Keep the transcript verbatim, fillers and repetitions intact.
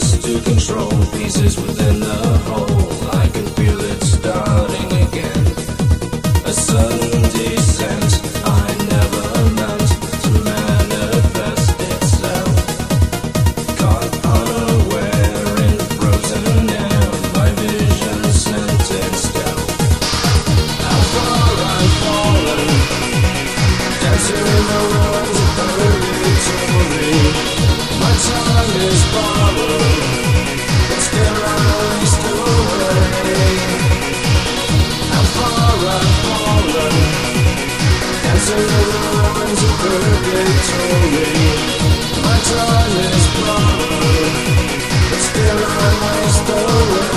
force to control pieces within the whole. I can feel it starting again. A sudden descent I never meant to manifest itself. Caught unaware in frozen air, my vision scented stealth. How far I've fallen, dancing in the ruins of purgatory. My time is borrowed, but still I waste away. How far I've fallen, dancing in the ruins of purgatory. My time is borrowed, but still I waste away.